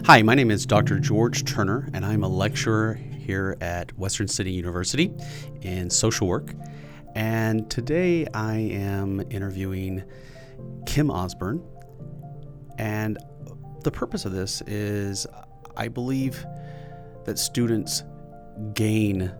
Hi, my name is Dr. George Turner, and I'm a lecturer here at Western City University in social work. And today I am interviewing Kim Osborne. And the purpose of this is I believe that students gain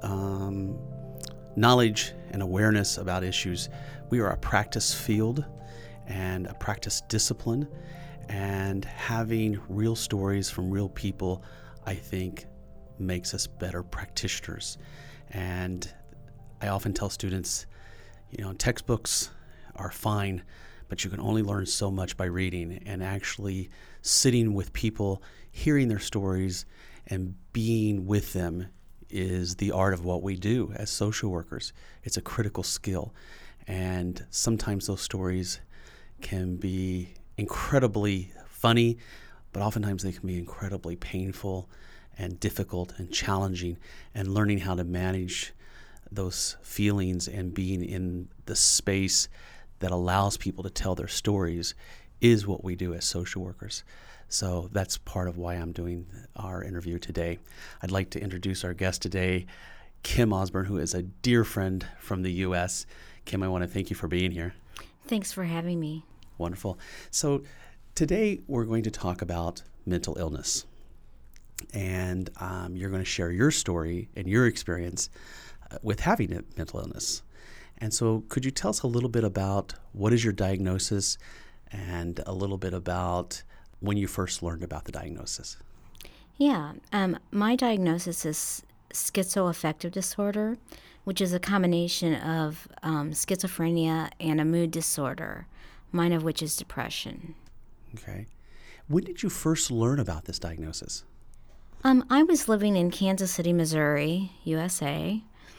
knowledge and awareness about issues. We are a practice field and a practice discipline, and having real stories from real people, I think, makes us better practitioners. And I often tell students, textbooks are fine, but you can only learn so much by reading, and actually sitting with people, hearing their stories, and being with them is the art of what we do as social workers. It's a critical skill. And sometimes those stories can be incredibly funny, but oftentimes they can be incredibly painful and difficult and challenging, and learning how to manage those feelings and being in the space that allows people to tell their stories is what we do as social workers. So that's part of why I'm doing our interview today. I'd like to introduce our guest today, Kim Osborne, who is a dear friend from the U.S. Kim, I want to thank you for being here. Thanks for having me. Wonderful. So today we're going to talk about mental illness. And you're going to share your story and your experience with having a mental illness. And so could you tell us a little bit about what is your diagnosis and a little bit about when you first learned about the diagnosis? Yeah, my diagnosis is schizoaffective disorder, which is a combination of schizophrenia and a mood disorder, mine of which is depression. Okay. When did you first learn about this diagnosis? I was living in Kansas City, Missouri, USA,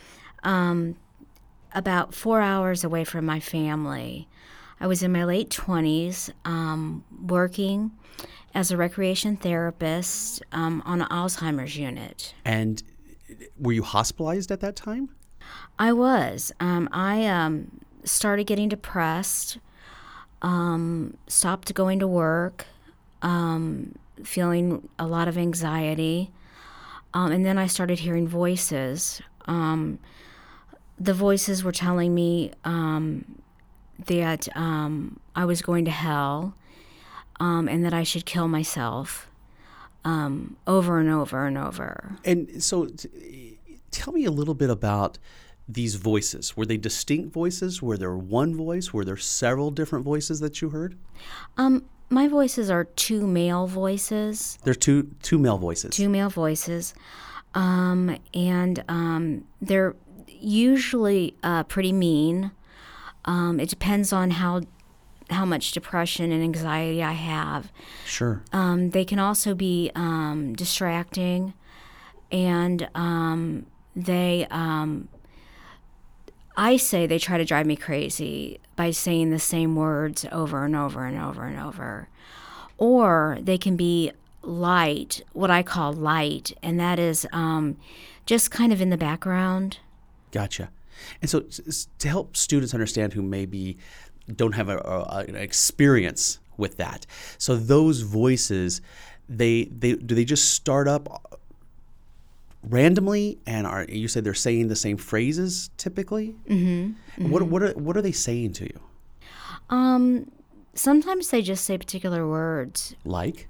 about 4 hours away from my family. I was in my late 20s, working as a recreation therapist on an Alzheimer's unit. And were you hospitalized at that time? I was. I started getting depressed, stopped going to work, feeling a lot of anxiety, and then I started hearing voices. The voices were telling me that I was going to hell, and that I should kill myself over and over and over. And so tell me a little bit about these voices. Were they distinct voices? Were there one voice? Were there several different voices that you heard? My voices are two male voices. They're two male voices. Two male voices. And they're usually pretty mean. It depends on how much depression and anxiety I have. Sure. They can also be distracting, and I say they try to drive me crazy by saying the same words over and over and over and over. Or they can be light, what I call light, and that is just kind of in the background. Gotcha. And so to help students understand who maybe don't have an experience with that, so those voices, do they just start up randomly, and you said they're saying the same phrases typically? Mm-hmm. What are they saying to you? Sometimes they just say particular words. Like,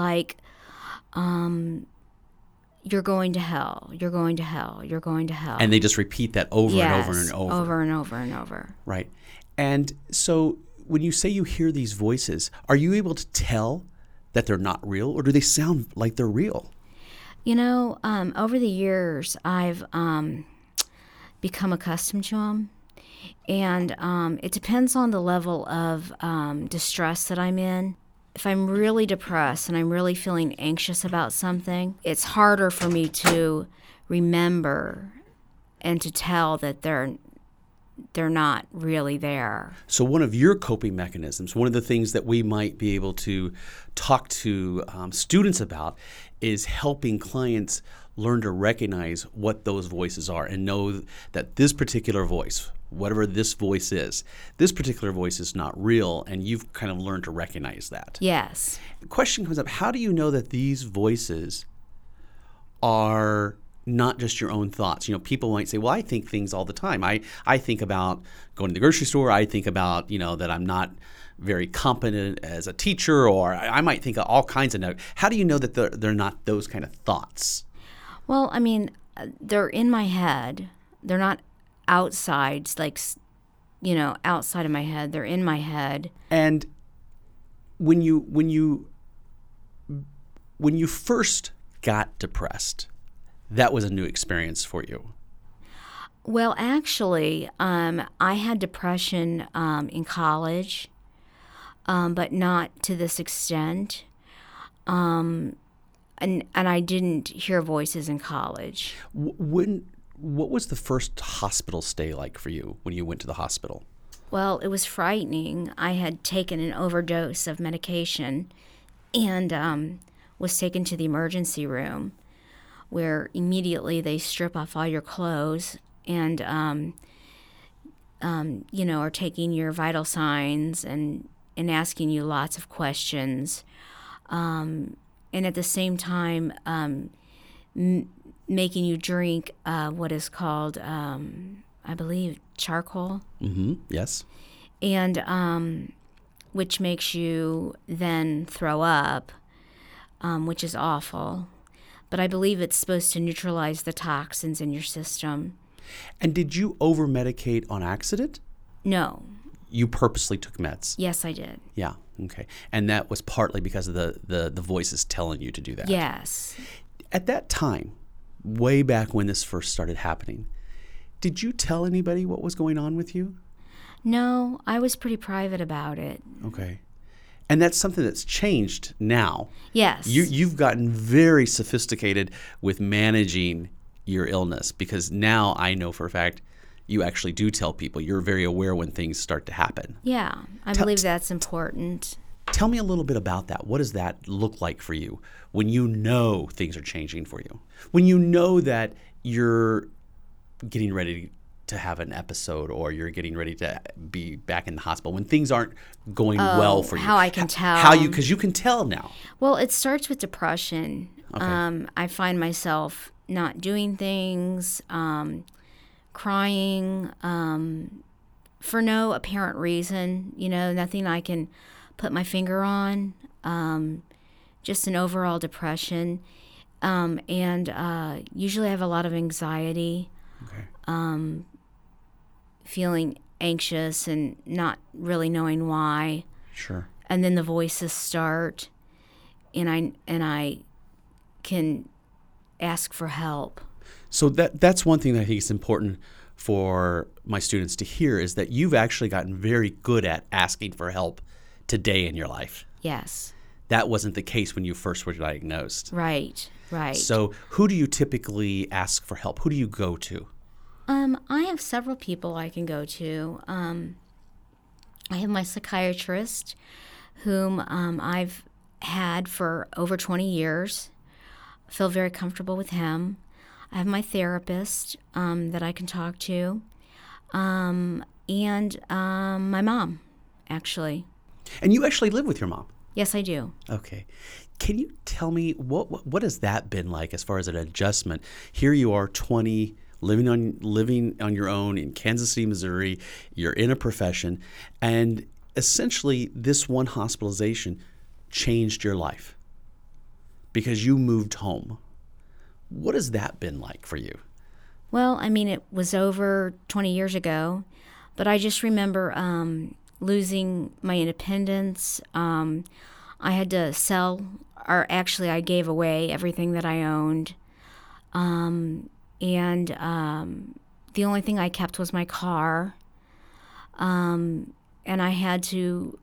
you're going to hell, you're going to hell, you're going to hell. And they just repeat that over and over and over. Over and over and over. Right. And so when you say you hear these voices, are you able to tell that they're not real, or do they sound like they're real? Over the years, I've become accustomed to them. And it depends on the level of distress that I'm in. If I'm really depressed and I'm really feeling anxious about something, it's harder for me to remember and to tell that they're not really there. So one of your coping mechanisms, one of the things that we might be able to talk to students about, is helping clients learn to recognize what those voices are and know that this particular voice, whatever this voice is, this particular voice is not real, and you've kind of learned to recognize that. Yes. The question comes up, how do you know that these voices are not just your own thoughts? People might say, well, I think things all the time. I think about going to the grocery store. I think about, that I'm not very competent as a teacher, or I might think of all kinds of. How do you know that they're not those kind of thoughts? Well, I mean, they're in my head. They're not outside, like, outside of my head. They're in my head. And when you first got depressed, that was a new experience for you. Well, actually, I had depression in college, but not to this extent. And I didn't hear voices in college. What was the first hospital stay like for you when you went to the hospital? Well, it was frightening. I had taken an overdose of medication and was taken to the emergency room, where immediately they strip off all your clothes and, are taking your vital signs and asking you lots of questions. And at the same time, making you drink what is called, I believe, charcoal. Mm-hmm. Yes. And which makes you then throw up, which is awful. But I believe it's supposed to neutralize the toxins in your system. And did you over-medicate on accident? No. You purposely took meds? Yes, I did. Yeah, okay. And that was partly because of the voices telling you to do that? Yes. At that time, way back when this first started happening, did you tell anybody what was going on with you? No, I was pretty private about it. Okay. And that's something that's changed now. Yes. You've gotten very sophisticated with managing your illness, because now I know for a fact you actually do tell people. You're very aware when things start to happen. Yeah, I believe that's important. Tell me a little bit about that. What does that look like for you when you know things are changing for you? When you know that you're getting ready to have an episode, or you're getting ready to be back in the hospital, when things aren't going well for you? How I can tell. Because you can tell now. Well, it starts with depression. Okay. I find myself not doing things, crying for no apparent reason, nothing I can put my finger on, just an overall depression. And usually I have a lot of anxiety. Okay. Feeling anxious and not really knowing why. Sure. And then the voices start, and I can ask for help. So that's one thing that I think is important for my students to hear, is that you've actually gotten very good at asking for help today in your life. Yes. That wasn't the case when you first were diagnosed. Right. So who do you typically ask for help? Who do you go to? I have several people I can go to. I have my psychiatrist, whom I've had for over 20 years. I feel very comfortable with him. I have my therapist that I can talk to, and my mom, actually. And you actually live with your mom? Yes, I do. Okay. Can you tell me what has that been like as far as an adjustment? Here you are, 20, living on your own in Kansas City, Missouri. You're in a profession, and essentially this one hospitalization changed your life because you moved home. What has that been like for you? Well, I mean, it was over 20 years ago, but I just remember losing my independence. I had to sell, or actually I gave away everything that I owned. And the only thing I kept was my car. And I had to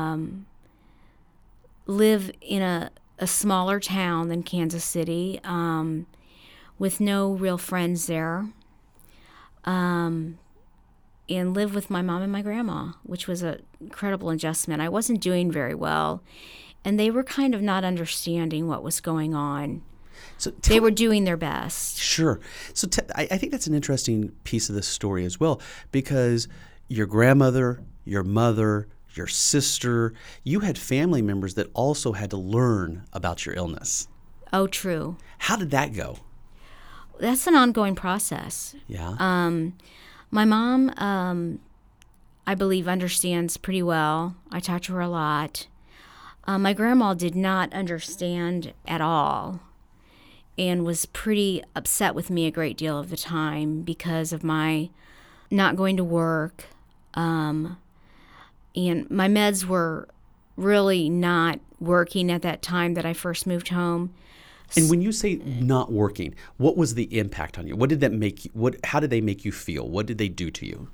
live in a smaller town than Kansas City, with no real friends there, and live with my mom and my grandma, which was an incredible adjustment. I wasn't doing very well, and they were kind of not understanding what was going on. So They were doing their best. Sure. So I think that's an interesting piece of this story as well, because your grandmother, your mother, your sister, you had family members that also had to learn about your illness. Oh, true. How did that go? That's an ongoing process. Yeah. My mom, I believe, understands pretty well. I talk to her a lot. My grandma did not understand at all and was pretty upset with me a great deal of the time because of my not going to work. And my meds were really not working at that time that I first moved home. And when you say not working, what was the impact on you? What did that make you? How did they make you feel? What did they do to you?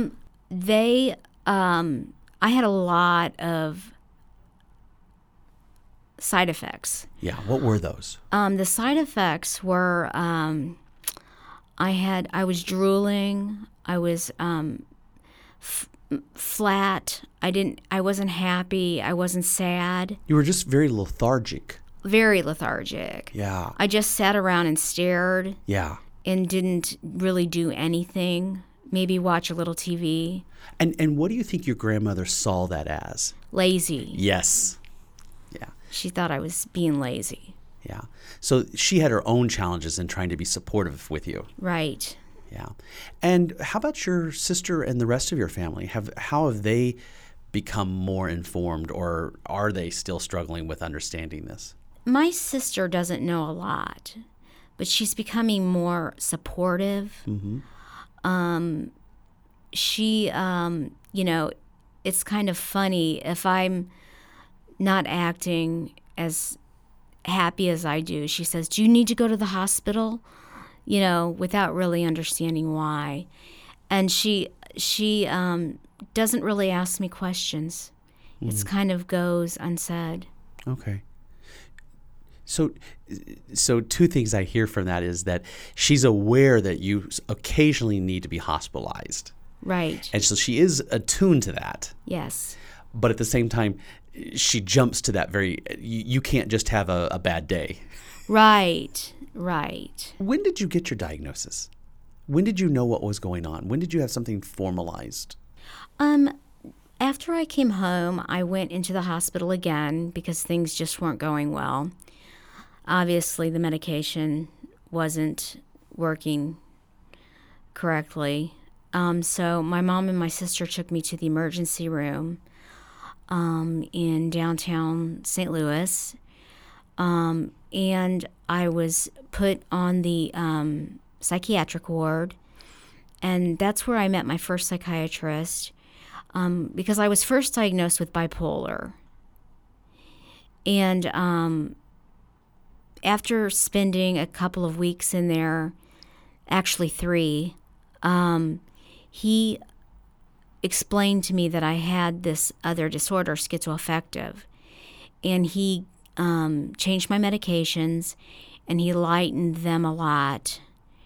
I had a lot of side effects. Yeah. What were those? The side effects were I was drooling. I was flat. I wasn't happy. I wasn't sad. You were just very lethargic. Very lethargic. Yeah. I just sat around and stared Yeah. and didn't really do anything. Maybe watch a little TV. And what do you think your grandmother saw that as? Lazy. Yes. Yeah. She thought I was being lazy. Yeah. So she had her own challenges in trying to be supportive with you. Right. Yeah. And how about your sister and the rest of your family? How have they become more informed, or are they still struggling with understanding this? My sister doesn't know a lot, but she's becoming more supportive. Mm-hmm. She, it's kind of funny if I'm not acting as happy as I do. She says, "Do you need to go to the hospital?" Without really understanding why. And she doesn't really ask me questions. Mm-hmm. It kind of goes unsaid. Okay. So two things I hear from that is that she's aware that you occasionally need to be hospitalized. Right. And so she is attuned to that. Yes. But at the same time, she jumps to that you can't just have a bad day. Right. Right. When did you get your diagnosis? When did you know what was going on? When did you have something formalized? After I came home, I went into the hospital again because things just weren't going well. Obviously, the medication wasn't working correctly. So my mom and my sister took me to the emergency room in downtown St. Louis. And I was put on the psychiatric ward. And that's where I met my first psychiatrist because I was first diagnosed with bipolar. And after spending a couple of weeks in there, actually 3, he explained to me that I had this other disorder, schizoaffective. And he changed my medications, and he lightened them a lot,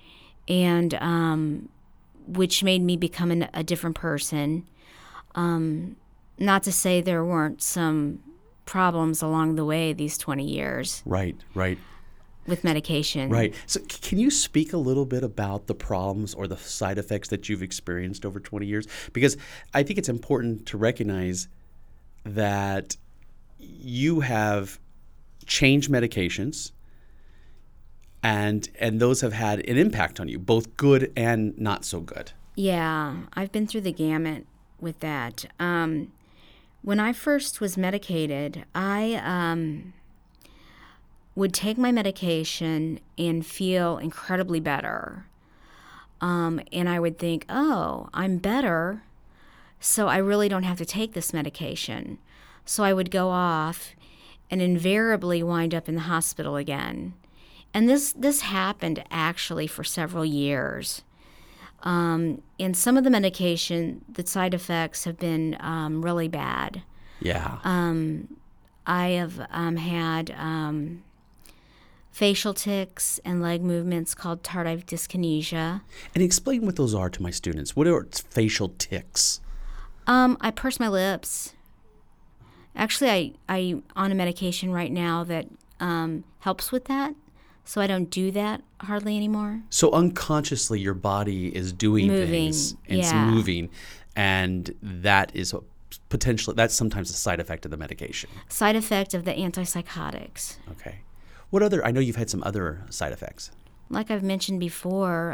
and which made me become a different person. Not to say there weren't some problems along the way these 20 years. Right. With medication. Right. So can you speak a little bit about the problems or the side effects that you've experienced over 20 years? Because I think it's important to recognize that you have changed medications and those have had an impact on you, both good and not so good. Yeah, I've been through the gamut with that. When I first was medicated, I would take my medication and feel incredibly better. And I would think, oh, I'm better, so I really don't have to take this medication. So I would go off and invariably wind up in the hospital again. And this happened actually for several years. And some of the medication, the side effects have been really bad. Yeah. I have had facial tics and leg movements called tardive dyskinesia. And explain what those are to my students. What are facial tics? I purse my lips. Actually, I'm on a medication right now that helps with that. so I don't do that hardly anymore. So unconsciously, your body is doing Moving, things, and it's yeah. moving, and that is potentially, that's sometimes a side effect of the medication. Side effect of the antipsychotics. Okay. What other, I know you've had some other side effects. Like I've mentioned before,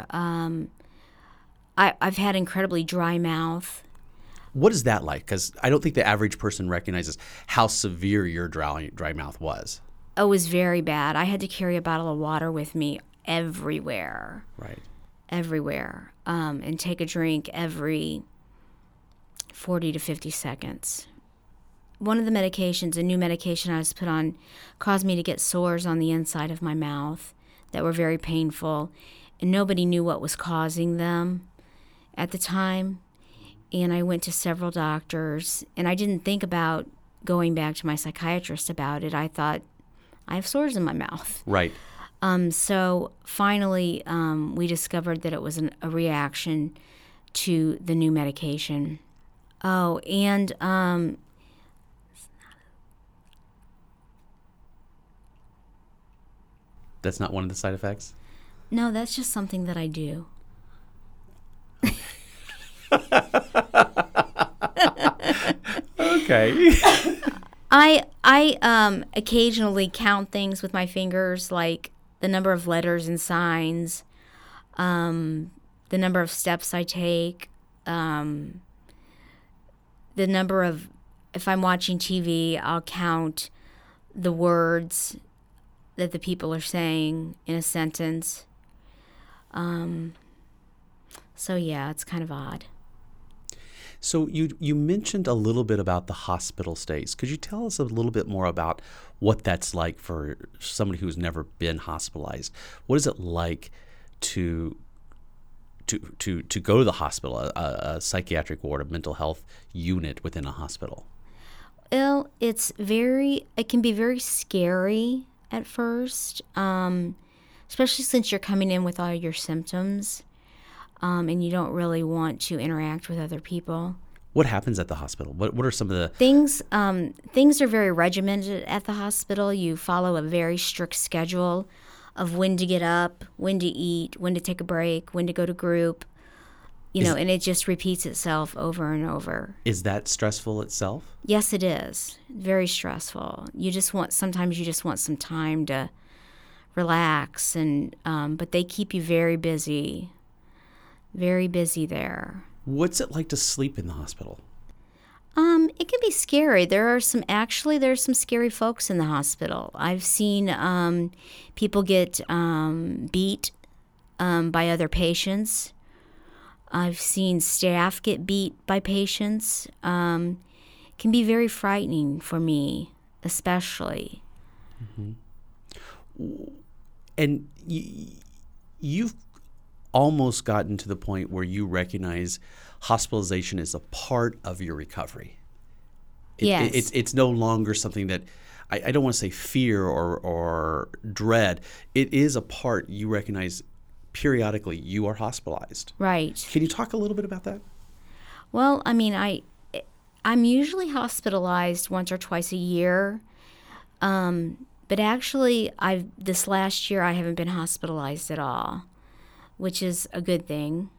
I've had incredibly dry mouth. What is that like? Because I don't think the average person recognizes how severe your dry mouth was. It was very bad. I had to carry a bottle of water with me everywhere. Right. Everywhere. And take a drink every 40 to 50 seconds. One of the medications, a new medication I was put on, caused me to get sores on the inside of my mouth that were very painful. And nobody knew what was causing them at the time. And I went to several doctors, and I didn't think about going back to my psychiatrist about it. I thought, I have sores in my mouth. Right. So finally, we discovered that it was a reaction to the new medication. Oh, and That's not one of the side effects? no, that's just something that I do. Okay. I occasionally count things with my fingers, like the number of letters and signs, the number of steps I take, the number of, if I'm watching TV, I'll count the words that the people are saying in a sentence. So yeah, it's kind of odd. So you mentioned a little bit about the hospital stays. Could you tell us a little bit more about what that's like for somebody who's never been hospitalized? What is it like to go to the hospital, a psychiatric ward, a mental health unit within a hospital? Well, it can be very scary at first, especially since you're coming in with all your symptoms, and you don't really want to interact with other people. What happens at the hospital? What are some of the Things are very regimented at the hospital. You follow a very strict schedule of when to get up, when to eat, when to take a break, when to go to group, and it just repeats itself over and over. Is that stressful itself? Yes, it is. Very stressful. Sometimes you just want some time to relax, but they keep you very busy there. What's it like to sleep in the hospital? It can be scary. There's some scary folks in the hospital. I've seen people get beat by other patients. I've seen staff get beat by patients. It can be very frightening for me, especially. Mm-hmm. And you've almost gotten to the point where you recognize hospitalization is a part of your recovery. Yes. It's no longer something that I don't want to say fear or dread. It is a part you recognize periodically you are hospitalized. Right. Can you talk a little bit about that? Well, I mean, I'm usually hospitalized once or twice a year. But actually, this last year I haven't been hospitalized at all, which is a good thing.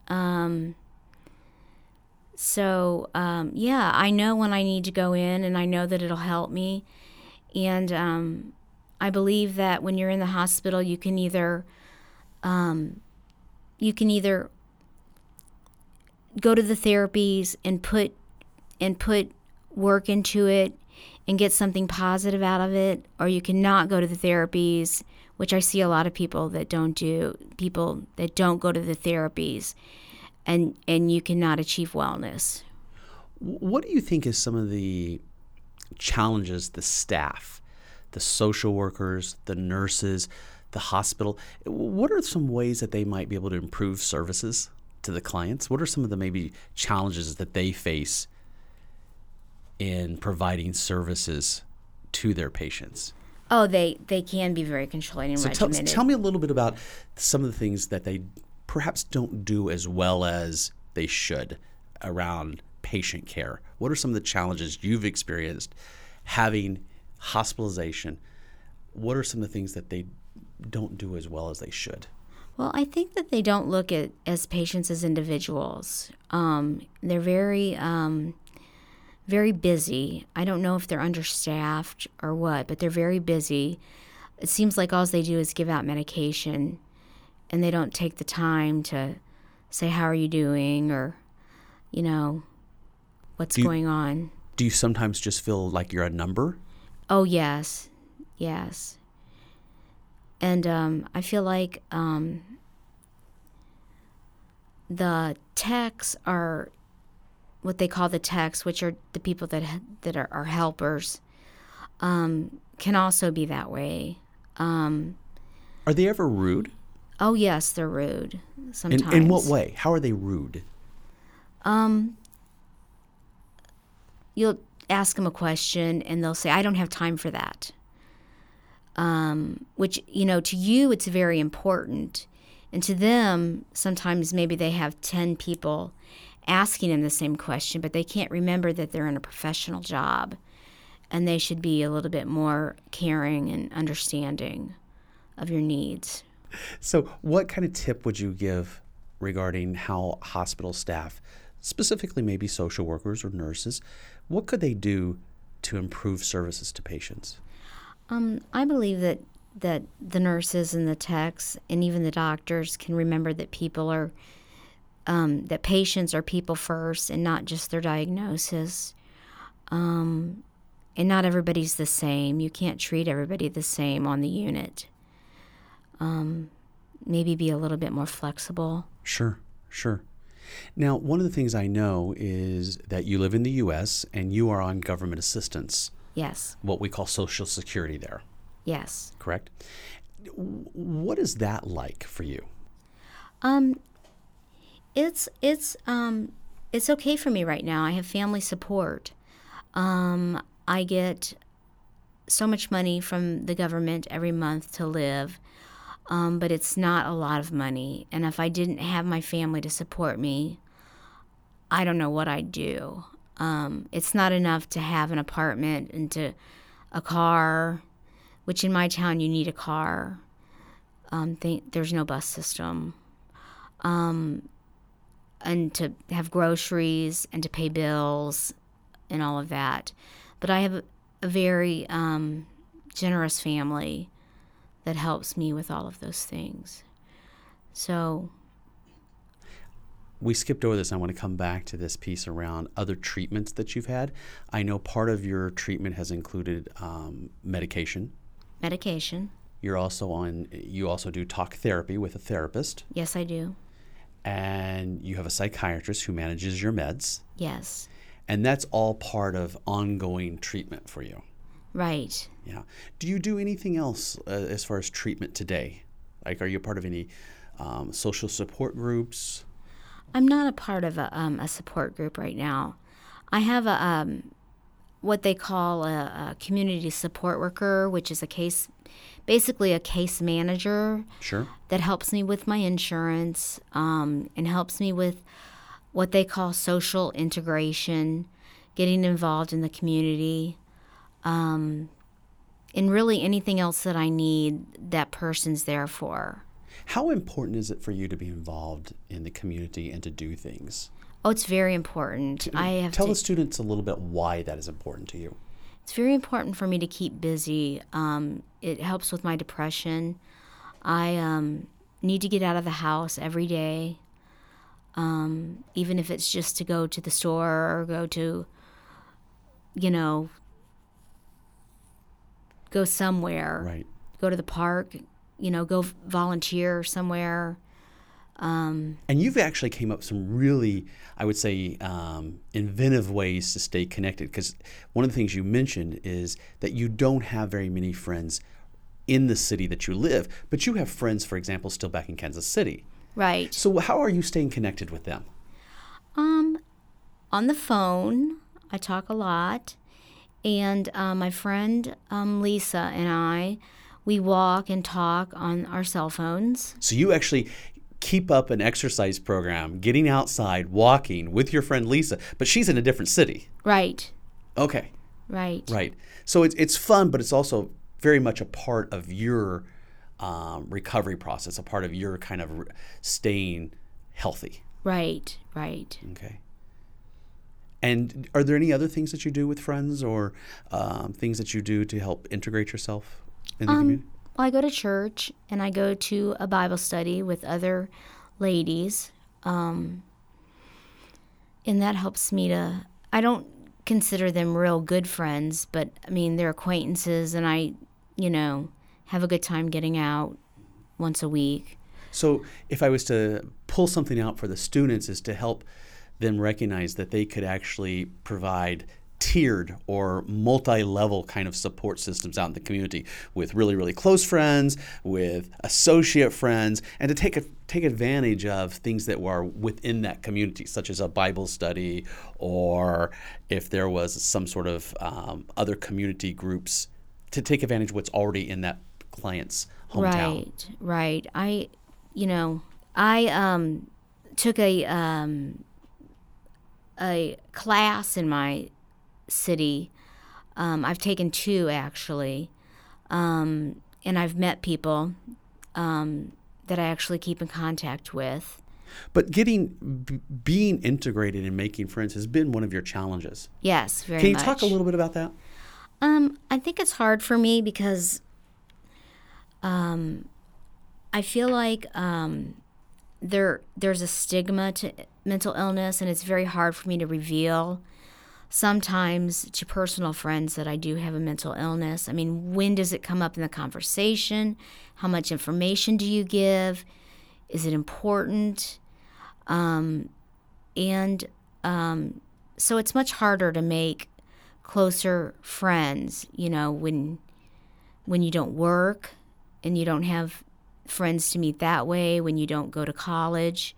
Yeah, I know when I need to go in, and I know that it'll help me. And I believe that when you're in the hospital, you can either go to the therapies and put work into it and get something positive out of it, or you cannot go to the therapies, which I see a lot of people that don't go to the therapies, and you cannot achieve wellness. What do you think is some of the challenges the staff, the social workers, the nurses, the hospital, what are some ways that they might be able to improve services to the clients? What are some of the maybe challenges that they face in providing services to their patients? Oh, they can be very controlling and regimented. Tell me a little bit about some of the things that they perhaps don't do as well as they should around patient care. What are some of the challenges you've experienced having hospitalization? What are some of the things that they don't do as well as they should? Well, I think that they don't look at as patients as individuals. They're very busy. I don't know if they're understaffed or what, but they're very busy. It seems like all they do is give out medication, and they don't take the time to say, how are you doing, or, what's going on. Do you sometimes just feel like you're a number? Oh, yes. And I feel like the techs are what they call the techs, which are the people that are helpers, can also be that way. Are they ever rude? Oh, yes, they're rude sometimes. In what way? How are they rude? You'll ask them a question, and they'll say, I don't have time for that. Which, to you, it's very important. And to them, sometimes maybe they have 10 people asking them the same question, but they can't remember that they're in a professional job, and they should be a little bit more caring and understanding of your needs. So what kind of tip would you give regarding how hospital staff, specifically maybe social workers or nurses, what could they do to improve services to patients? I believe that the nurses and the techs and even the doctors can remember that that patients are people first and not just their diagnosis. And not everybody's the same. You can't treat everybody the same on the unit. Maybe be a little bit more flexible. Sure. Now, one of the things I know is that you live in the U.S. and you are on government assistance. Yes. What we call Social Security there. Yes. Correct? What is that like for you? It's okay for me right now. I have family support. I get so much money from the government every month to live, but it's not a lot of money. And if I didn't have my family to support me, I don't know what I'd do. It's not enough to have an apartment and to a car, which in my town you need a car. There's no bus system. And to have groceries and to pay bills and all of that. But I have a very generous family that helps me with all of those things. So we skipped over this. I want to come back to this piece around other treatments that you've had. I know part of your treatment has included medication. You also do talk therapy with a therapist. Yes, I do. And you have a psychiatrist who manages your meds. Yes. And that's all part of ongoing treatment for you. Right. Yeah. Do you do anything else as far as treatment today? Like, are you a part of any social support groups? I'm not a part of a support group right now. I have what they call a community support worker, which is basically a case manager. Sure. That helps me with my insurance and helps me with what they call social integration, getting involved in the community, and really anything else that I need, that person's there for. How important is it for you to be involved in the community and to do things? Oh, it's very important. Tell the students a little bit why that is important to you. It's very important for me to keep busy. It helps with my depression. I need to get out of the house every day, even if it's just to go to the store or go to, go somewhere. Right. Go to the park, go volunteer somewhere. And you've actually came up with some really, I would say, inventive ways to stay connected. Because one of the things you mentioned is that you don't have very many friends in the city that you live, but you have friends, for example, still back in Kansas City. Right. So how are you staying connected with them? On the phone, I talk a lot. And my friend Lisa and we walk and talk on our cell phones. So you actually keep up an exercise program, getting outside, walking with your friend Lisa, but she's in a different city. Right. Okay. Right. So it's fun, but it's also very much a part of your recovery process, a part of your kind of staying healthy. Right, right. Okay. And are there any other things that you do with friends, or things that you do to help integrate yourself in the community? Well, I go to church and I go to a Bible study with other ladies. And that helps me I don't consider them real good friends, but I mean, they're acquaintances, and I, have a good time getting out once a week. So if I was to pull something out for the students, is to help them recognize that they could actually provide tiered or multi-level kind of support systems out in the community with really, really close friends, with associate friends, and to take advantage of things that were within that community, such as a Bible study, or if there was some sort of other community groups, to take advantage of what's already in that client's hometown. Right. I took a class in my city. I've taken 2 actually, and I've met people that I actually keep in contact with. But being integrated and making friends has been one of your challenges. Yes, very much. Can you talk a little bit about that? I think it's hard for me because I feel like there's a stigma to mental illness, and it's very hard for me to reveal sometimes to personal friends that I do have a mental illness. I mean, when does it come up in the conversation? How much information do you give? Is it important? So it's much harder to make closer friends, when you don't work and you don't have friends to meet that way, when you don't go to college.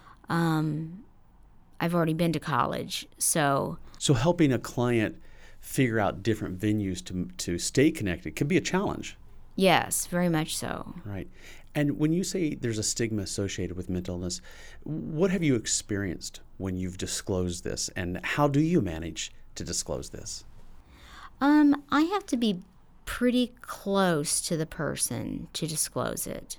I've already been to college, so helping a client figure out different venues to stay connected can be a challenge. Yes, very much so. Right. And when you say there's a stigma associated with mental illness, what have you experienced when you've disclosed this, and how do you manage to disclose this? I have to be pretty close to the person to disclose it.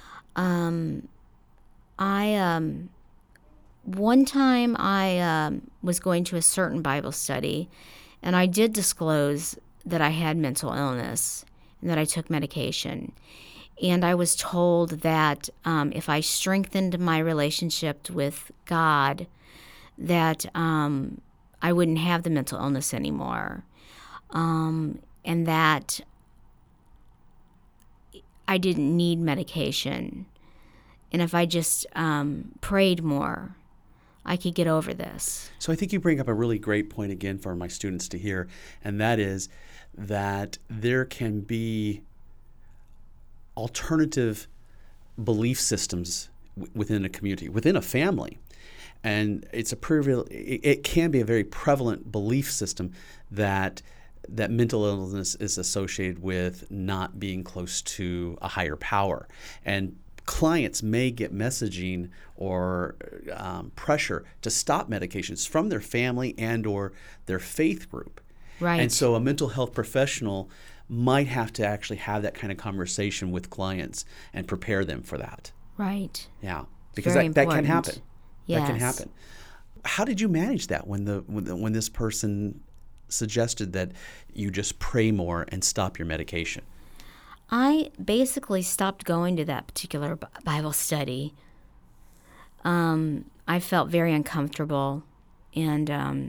One time I was going to a certain Bible study, and I did disclose that I had mental illness and that I took medication. And I was told that if I strengthened my relationship with God, that I wouldn't have the mental illness anymore, and that I didn't need medication. And if I just prayed more, I could get over this. So I think you bring up a really great point again for my students to hear, and that is that there can be alternative belief systems within a community, within a family. And it can be a very prevalent belief system that mental illness is associated with not being close to a higher power. And clients may get messaging or pressure to stop medications from their family and or their faith group. Right. And so a mental health professional might have to actually have that kind of conversation with clients and prepare them for that. Right. Yeah, because Very that can important. happen. Yes. That can happen. How did you manage that when this person suggested that you just pray more and stop your medication? I basically stopped going to that particular Bible study. I felt very uncomfortable, and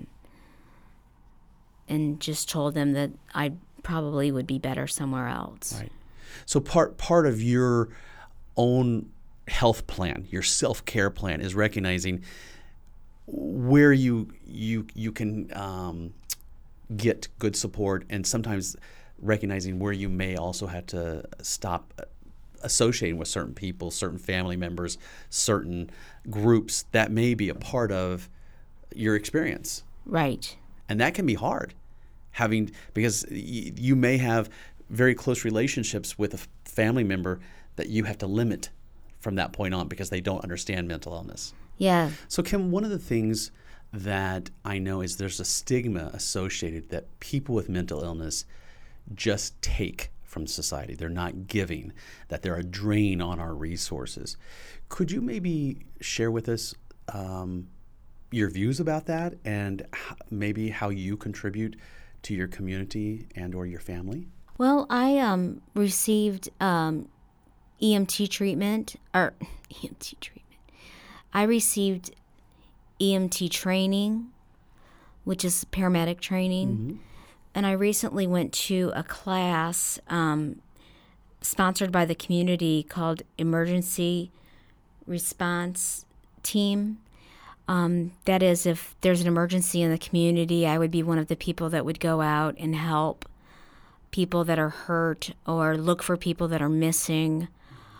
just told them that I probably would be better somewhere else. Right. So part of your own health plan, your self-care plan, is recognizing where you can get good support, and sometimes recognizing where you may also have to stop associating with certain people, certain family members, certain groups that may be a part of your experience. Right. And that can be hard, because you may have very close relationships with a family member that you have to limit from that point on because they don't understand mental illness. Yeah. So Kim, one of the things that I know is there's a stigma associated that people with mental illness just take from society. They're not giving, that they're a drain on our resources. Could you maybe share with us your views about that, and maybe how you contribute to your community and or your family? Well, I received EMT treatment, or EMT treatment. I received EMT training, which is paramedic training. Mm-hmm. And I recently went to a class sponsored by the community called Emergency Response Team. That is, if there's an emergency in the community, I would be one of the people that would go out and help people that are hurt or look for people that are missing.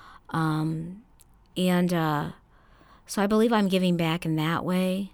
So I believe I'm giving back in that way.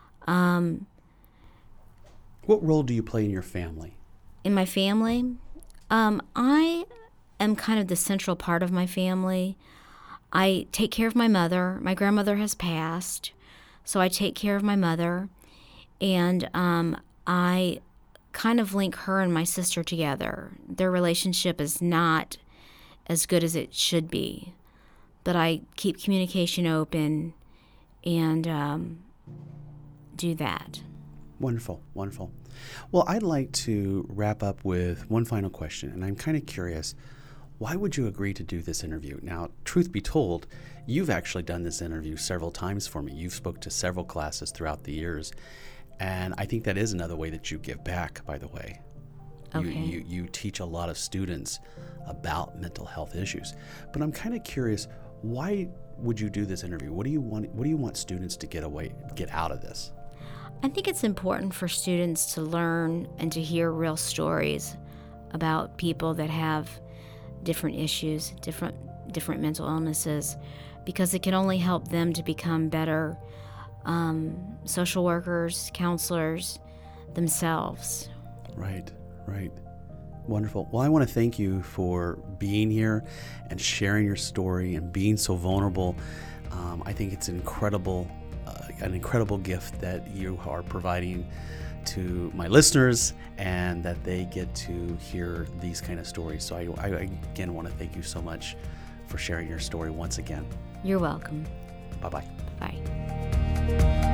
What role do you play in your family? In my family, I am kind of the central part of my family. I take care of my mother. My grandmother has passed, so I take care of my mother. And I kind of link her and my sister together. Their relationship is not as good as it should be, but I keep communication open and do that. Wonderful, wonderful. Well, I'd like to wrap up with one final question, and I'm kind of curious, why would you agree to do this interview? Now, truth be told, you've actually done this interview several times for me. You've spoke to several classes throughout the years, and I think that is another way that you give back, by the way. Okay. You teach a lot of students about mental health issues. But I'm kind of curious, why would you do this interview? What do you want students to get out of this? I think it's important for students to learn and to hear real stories about people that have different issues, different mental illnesses, because it can only help them to become better social workers, counselors themselves. Right. Wonderful. Well, I want to thank you for being here and sharing your story and being so vulnerable. I think it's an incredible gift that you are providing to my listeners, and that they get to hear these kind of stories. So I again want to thank you so much for sharing your story once again. You're welcome. Bye-bye. Bye.